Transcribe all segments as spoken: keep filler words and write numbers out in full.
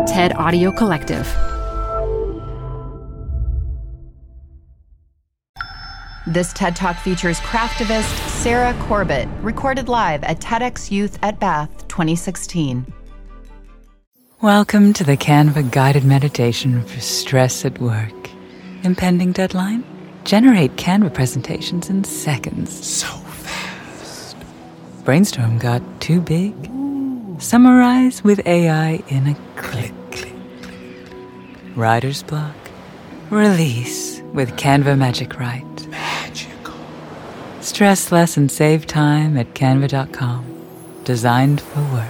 TED Audio Collective. This TED Talk features craftivist Sarah Corbett, recorded live at TEDx Youth at Bath twenty sixteen. Welcome to the Canva guided meditation for stress at work. Impending deadline? Generate Canva presentations in seconds. So fast. Brainstorm got too big? Ooh. Summarize with A I in a click. click, click. Writer's block? Release with Canva Magic Write. Magical. Stress less and save time at canva dot com. Designed for work.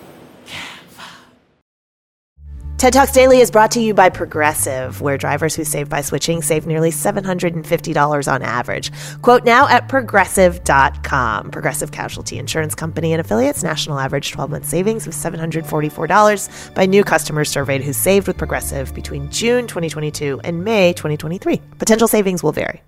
TED Talks Daily is brought to you by Progressive, where drivers who save by switching save nearly seven hundred fifty dollars on average. Quote now at progressive dot com. Progressive Casualty Insurance Company and affiliates. National average twelve-month savings of seven hundred forty-four dollars by new customers surveyed who saved with Progressive between June twenty twenty-two and May twenty twenty-three. Potential savings will vary.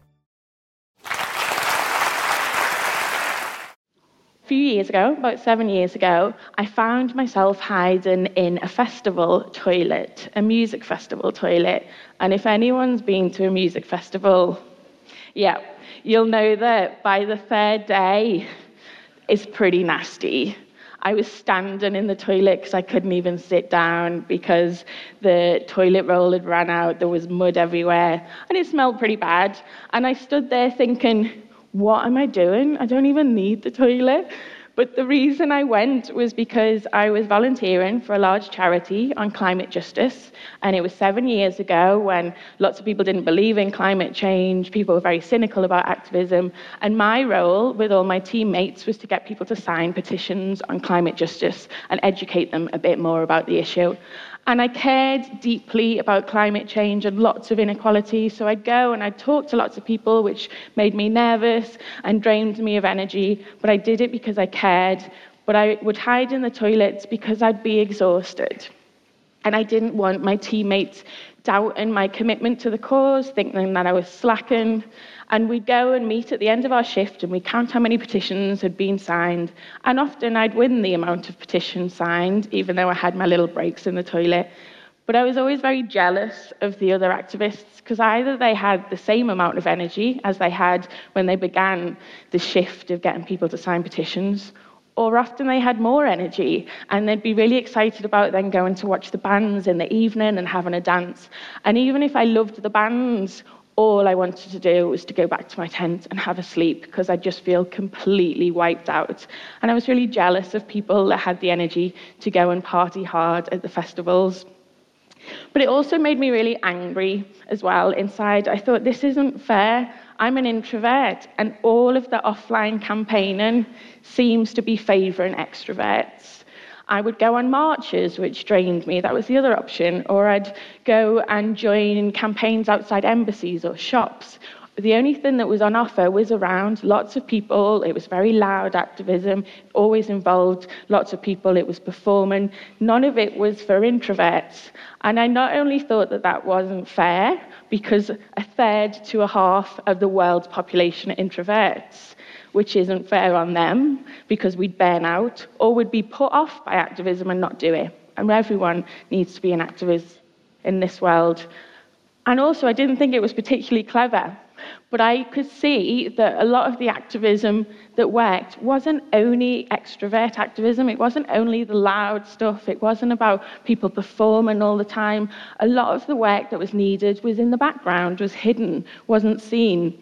A few years ago, about seven years ago, I found myself hiding in a festival toilet, a music festival toilet. And if anyone's been to a music festival, yeah, you'll know that by the third day, it's pretty nasty. I was standing in the toilet because I couldn't even sit down because the toilet roll had run out, there was mud everywhere, and it smelled pretty bad. And I stood there thinking, what am I doing? I don't even need the toilet. But the reason I went was because I was volunteering for a large charity on climate justice. And it was seven years ago when lots of people didn't believe in climate change. People were very cynical about activism. And my role with all my teammates was to get people to sign petitions on climate justice and educate them a bit more about the issue. And I cared deeply about climate change and lots of inequality, so I'd go and I'd talk to lots of people, which made me nervous and drained me of energy, but I did it because I cared. But I would hide in the toilets because I'd be exhausted. And I didn't want my teammates doubting my commitment to the cause, thinking that I was slacking. And we'd go and meet at the end of our shift and we'd count how many petitions had been signed. And often I'd win the amount of petitions signed, even though I had my little breaks in the toilet. But I was always very jealous of the other activists because either they had the same amount of energy as they had when they began the shift of getting people to sign petitions, or often they had more energy and they'd be really excited about then going to watch the bands in the evening and having a dance. And even if I loved the bands, all I wanted to do was to go back to my tent and have a sleep because I'd just feel completely wiped out. And I was really jealous of people that had the energy to go and party hard at the festivals. But it also made me really angry as well inside. I thought, this isn't fair. I'm an introvert, and all of the offline campaigning seems to be favouring extroverts. I would go on marches, which drained me. That was the other option. Or I'd go and join campaigns outside embassies or shops. The only thing that was on offer was around lots of people. It was very loud activism, always involved lots of people. It was performing. None of it was for introverts. And I not only thought that that wasn't fair, because a third to a half of the world's population are introverts, which isn't fair on them, because we'd burn out, or would be put off by activism and not do it. And everyone needs to be an activist in this world. And also, I didn't think it was particularly clever. But I could see that a lot of the activism that worked wasn't only extrovert activism. It wasn't only the loud stuff. It wasn't about people performing all the time. A lot of the work that was needed was in the background, was hidden, wasn't seen.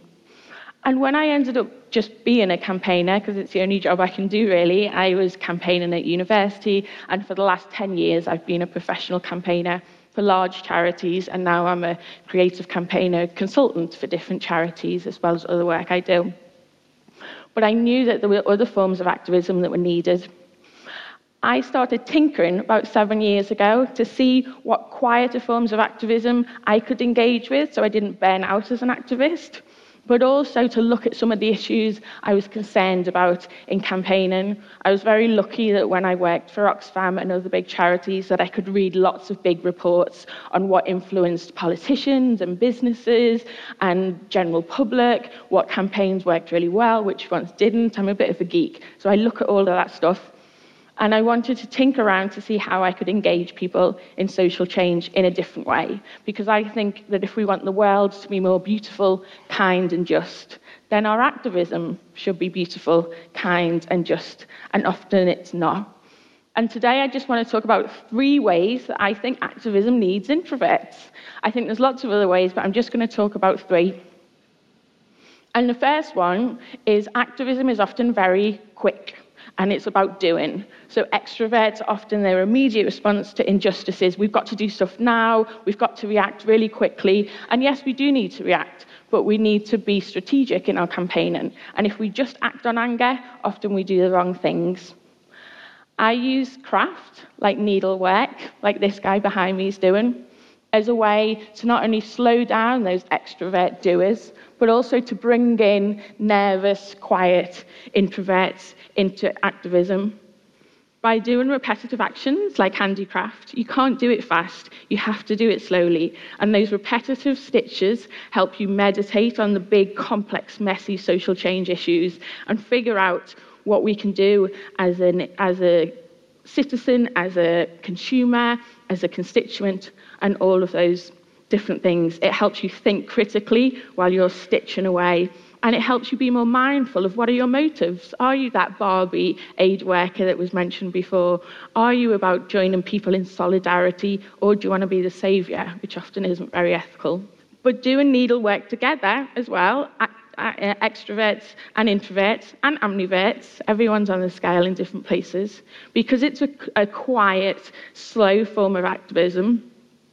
And when I ended up just being a campaigner, because it's the only job I can do really, I was campaigning at university, and for the last ten years I've been a professional campaigner for large charities, and now I'm a creative campaigner consultant for different charities as well as other work I do. But I knew that there were other forms of activism that were needed. I started tinkering about seven years ago to see what quieter forms of activism I could engage with so I didn't burn out as an activist, but also to look at some of the issues I was concerned about in campaigning. I was very lucky that when I worked for Oxfam and other big charities that I could read lots of big reports on what influenced politicians and businesses and general public, what campaigns worked really well, which ones didn't. I'm a bit of a geek, so I look at all of that stuff. And I wanted to tinker around to see how I could engage people in social change in a different way. Because I think that if we want the world to be more beautiful, kind, and just, then our activism should be beautiful, kind, and just. And often it's not. And today I just want to talk about three ways that I think activism needs introverts. I think there's lots of other ways, but I'm just going to talk about three. And the first one is activism is often very quick. And it's about doing. So extroverts, often their immediate response to injustices, we've got to do stuff now, we've got to react really quickly. And yes, we do need to react, but we need to be strategic in our campaigning. And if we just act on anger, often we do the wrong things. I use craft, like needlework, like this guy behind me is doing, as a way to not only slow down those extrovert doers, but also to bring in nervous, quiet introverts into activism. By doing repetitive actions like handicraft, you can't do it fast, you have to do it slowly. And those repetitive stitches help you meditate on the big, complex, messy social change issues and figure out what we can do as, an, as a citizen, as a consumer, as a constituent, and all of those different things. It helps you think critically while you're stitching away. And it helps you be more mindful of what are your motives. Are you that Barbie aid worker that was mentioned before? Are you about joining people in solidarity, or do you want to be the saviour, which often isn't very ethical? But doing needlework together as well, extroverts and introverts and ambiverts, everyone's on the scale in different places, because it's a, a quiet, slow form of activism.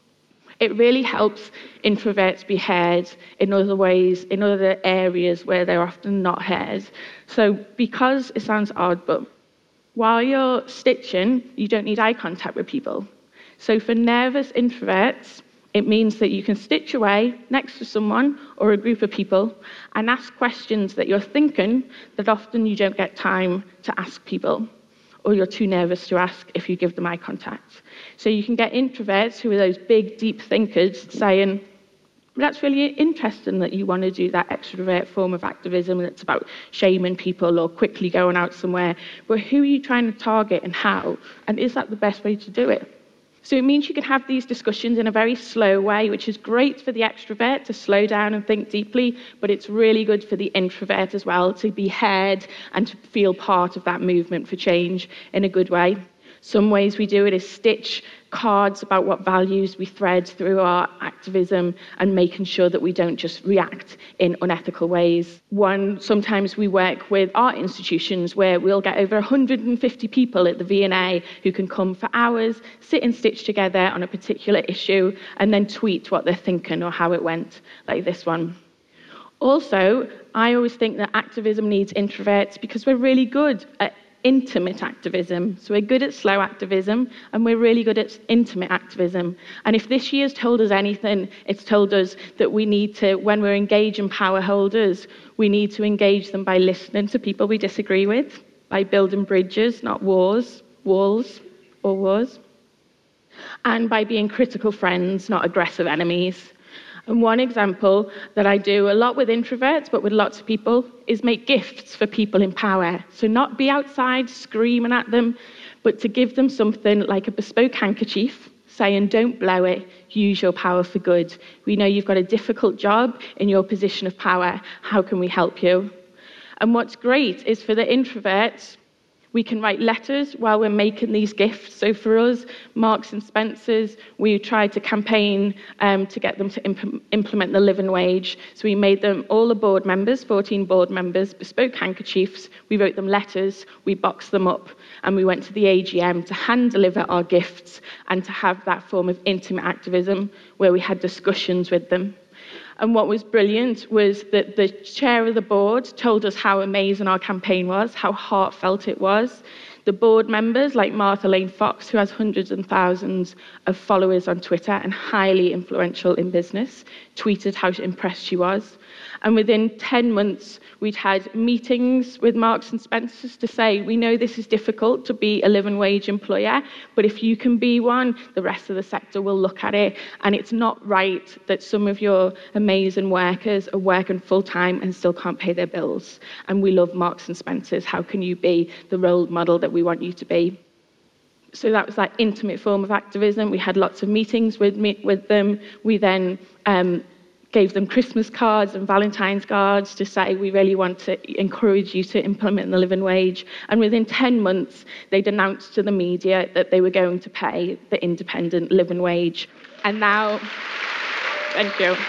It really helps introverts be heard in other ways, in other areas where they're often not heard. So because it sounds odd, but while you're stitching, you don't need eye contact with people. So for nervous introverts, it means that you can stitch away next to someone or a group of people and ask questions that you're thinking that often you don't get time to ask people, or you're too nervous to ask if you give them eye contact. So you can get introverts, who are those big, deep thinkers, saying, that's really interesting that you want to do that extrovert form of activism that's about shaming people or quickly going out somewhere, but who are you trying to target and how? And is that the best way to do it? So it means you can have these discussions in a very slow way, which is great for the extrovert to slow down and think deeply, but it's really good for the introvert as well to be heard and to feel part of that movement for change in a good way. Some ways we do it is stitch cards about what values we thread through our activism and making sure that we don't just react in unethical ways. One, sometimes we work with art institutions where we'll get over one hundred fifty people at the V and A who can come for hours, sit and stitch together on a particular issue, and then tweet what they're thinking or how it went, like this one. Also, I always think that activism needs introverts because we're really good at intimate activism. So we're good at slow activism, and we're really good at intimate activism. And if this year's told us anything, it's told us that we need to, when we're engaging power holders, we need to engage them by listening to people we disagree with, by building bridges, not wars, walls or wars, and by being critical friends, not aggressive enemies. And one example that I do a lot with introverts, but with lots of people, is make gifts for people in power. So not be outside screaming at them, but to give them something like a bespoke handkerchief, saying, don't blow it, use your power for good. We know you've got a difficult job in your position of power. How can we help you? And what's great is for the introverts, we can write letters while we're making these gifts. So for us, Marks and Spencer's, we tried to campaign um, to get them to imp- implement the living wage. So we made them, all the board members, fourteen board members, bespoke handkerchiefs. We wrote them letters, we boxed them up, and we went to the A G M to hand deliver our gifts and to have that form of intimate activism where we had discussions with them. And what was brilliant was that the chair of the board told us how amazing our campaign was, how heartfelt it was. The board members, like Martha Lane Fox, who has hundreds and thousands of followers on Twitter and highly influential in business, tweeted how impressed she was. And within ten months, we'd had meetings with Marks and Spencer's to say, we know this is difficult to be a living wage employer, but if you can be one, the rest of the sector will look at it. And it's not right that some of your amazing workers are working full-time and still can't pay their bills. And we love Marks and Spencer's. How can you be the role model that we want you to be? So that was that intimate form of activism. We had lots of meetings with me, with them. We then um, gave them Christmas cards and Valentine's cards to say we really want to encourage you to implement the living wage. And within ten months, they'd announced to the media that they were going to pay the independent living wage. And now, thank you.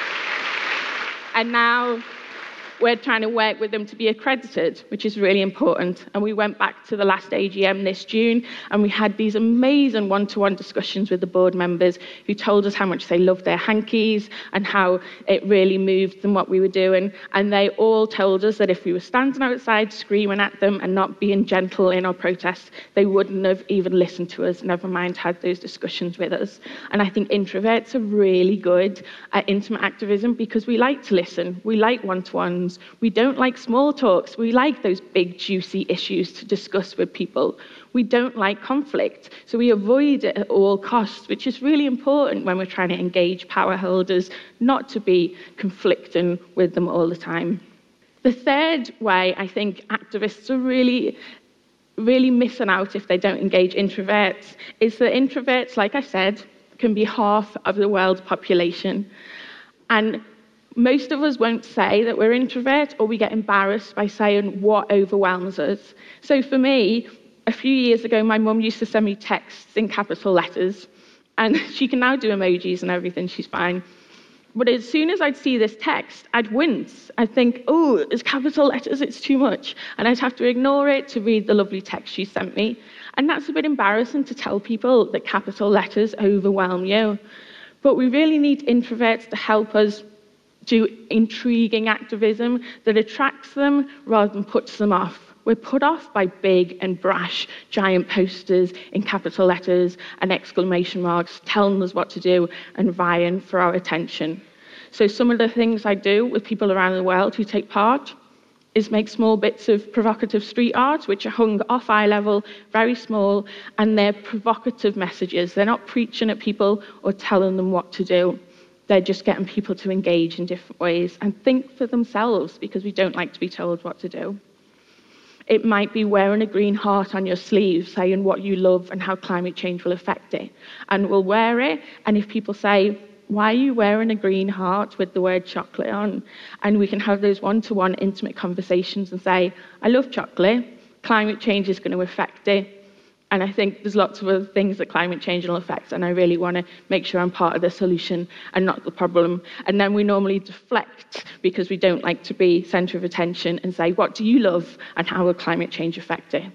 And now we're trying to work with them to be accredited, which is really important. And we went back to the last A G M this June, and we had these amazing one-to-one discussions with the board members who told us how much they loved their hankies and how it really moved them what we were doing. And they all told us that if we were standing outside screaming at them and not being gentle in our protests, they wouldn't have even listened to us, never mind had those discussions with us. And I think introverts are really good at intimate activism because we like to listen, we like one-to-ones. We don't like small talks. We like those big, juicy issues to discuss with people. We don't like conflict, so we avoid it at all costs, which is really important when we're trying to engage power holders, not to be conflicting with them all the time. The third way I think activists are really, really missing out if they don't engage introverts is that introverts, like I said, can be half of the world's population. And most of us won't say that we're introverts, or we get embarrassed by saying what overwhelms us. So for me, a few years ago, my mum used to send me texts in capital letters, and she can now do emojis and everything, she's fine. But as soon as I'd see this text, I'd wince. I'd think, oh, it's capital letters, it's too much. And I'd have to ignore it to read the lovely text she sent me. And that's a bit embarrassing to tell people that capital letters overwhelm you. But we really need introverts to help us do intriguing activism that attracts them rather than puts them off. We're put off by big and brash giant posters in capital letters and exclamation marks telling us what to do and vying for our attention. So some of the things I do with people around the world who take part is make small bits of provocative street art, which are hung off eye level, very small, and they're provocative messages. They're not preaching at people or telling them what to do. They're just getting people to engage in different ways and think for themselves, because we don't like to be told what to do. It might be wearing a green heart on your sleeve, saying what you love and how climate change will affect it. And we'll wear it, and if people say, why are you wearing a green heart with the word chocolate on? And we can have those one-to-one intimate conversations and say, I love chocolate, climate change is going to affect it. And I think there's lots of other things that climate change will affect, and I really want to make sure I'm part of the solution and not the problem. And then we normally deflect because we don't like to be centre of attention and say, what do you love and how will climate change affect it?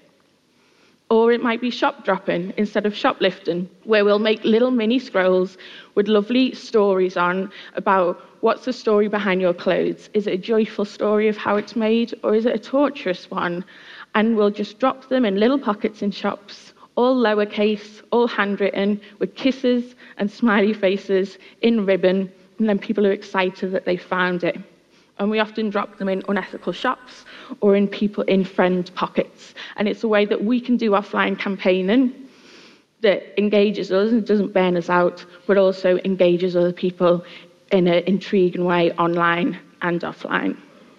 Or it might be shop dropping instead of shoplifting, where we'll make little mini scrolls with lovely stories on about what's the story behind your clothes. Is it a joyful story of how it's made, or is it a torturous one? And we'll just drop them in little pockets in shops, all lowercase, all handwritten, with kisses and smiley faces in ribbon, and then people are excited that they found it. And we often drop them in unethical shops or in people in friend pockets. And it's a way that we can do offline campaigning that engages us and doesn't burn us out, but also engages other people in an intriguing way online and offline.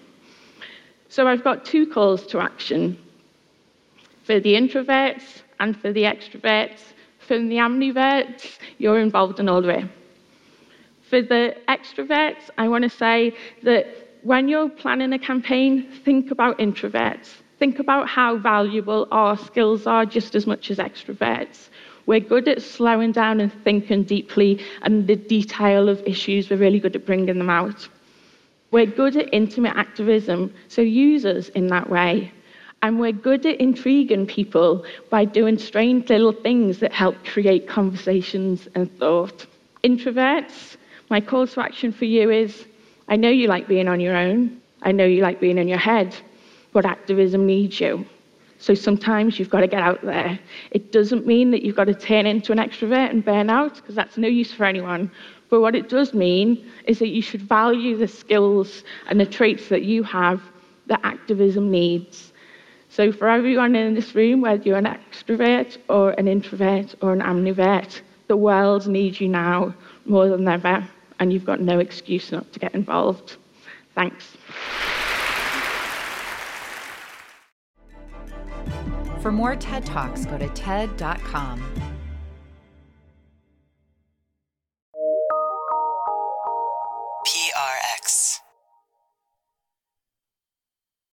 So I've got two calls to action. For the introverts and for the extroverts. For the ambiverts, you're involved in all of it. For the extroverts, I want to say that when you're planning a campaign, think about introverts. Think about how valuable our skills are just as much as extroverts. We're good at slowing down and thinking deeply, and the detail of issues, we're really good at bringing them out. We're good at intimate activism, so use us in that way. And we're good at intriguing people by doing strange little things that help create conversations and thought. Introverts, my call to action for you is, I know you like being on your own. I know you like being in your head, but activism needs you. So sometimes you've got to get out there. It doesn't mean that you've got to turn into an extrovert and burn out, because that's no use for anyone. But what it does mean is that you should value the skills and the traits that you have that activism needs. So for everyone in this room, whether you're an extrovert or an introvert or an ambivert, the world needs you now more than ever, and you've got no excuse not to get involved. Thanks. For more TED Talks, go to ted dot com. P R X.